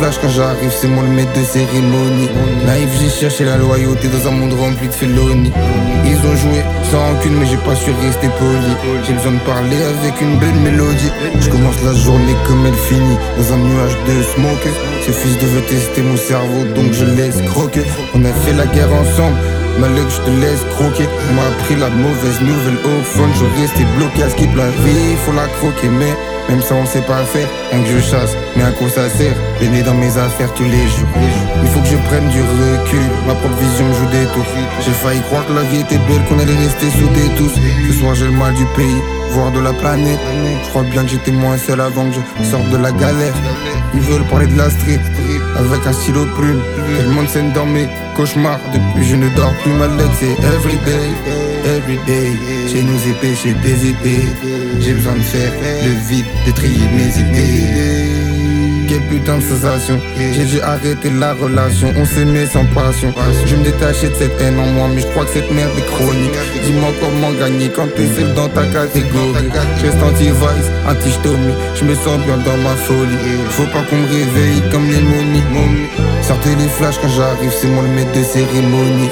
flashs quand j'arrive, c'est moi le maître de cérémonie. Naïf, j'ai cherché la loyauté dans un monde rempli de félonies. Ils ont joué sans rancune, mais j'ai pas su rester poli. J'ai besoin de parler avec une belle mélodie. Je commence la journée comme elle finit, dans un nuage de smoke. Ce fils veut tester mon cerveau, donc je laisse croquer. On a fait la guerre ensemble, malheur que je te laisse croquer. On m'a appris la mauvaise nouvelle au fond, je restais bloqué à skip la vie, faut la croquer. Mais même ça on sait pas faire, rien que je chasse, mais à quoi ça sert? Les nez dans mes affaires tous les jours. Il faut que je prenne du recul, ma propre vision me joue des tours. J'ai failli croire que la vie était belle, qu'on allait rester soudés tous. Ce soir j'ai le mal du pays, voire de la planète. Je crois bien que j'étais moins seul avant que je sorte de la galère. Ils veulent parler de la street, avec un stylo de plume. Tellement de scènes dans mes cauchemars, depuis je ne dors plus, ma luck c'est everyday. Everyday, chez nous épais, chez des épées. J'ai besoin de faire le vide, de trier mes idées. Quelle putain de sensation. J'ai dû arrêter la relation, on s'aimait sans passion. Je me détachais de cette haine en moi, mais je crois que cette merde est chronique. Dis-moi comment gagner quand t'es seul dans ta catégorie. Je reste anti-vice, anti-stomie, je me sens bien dans ma folie. Faut pas qu'on me réveille comme les momies. Sortez les flashs quand j'arrive, c'est moi le maître de cérémonie.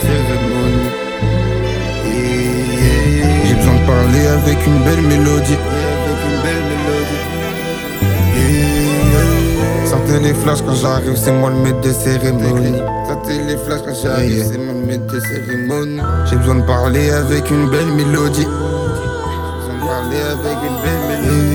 J'ai besoin de parler avec une belle mélodie. Sortez les flashs quand j'arrive, c'est moi le maître de cérémonie. Sortez les flashs quand j'arrive, c'est moi le maître de cérémonie. J'ai besoin de parler avec une belle mélodie. J'ai besoin de parler avec une belle mélodie.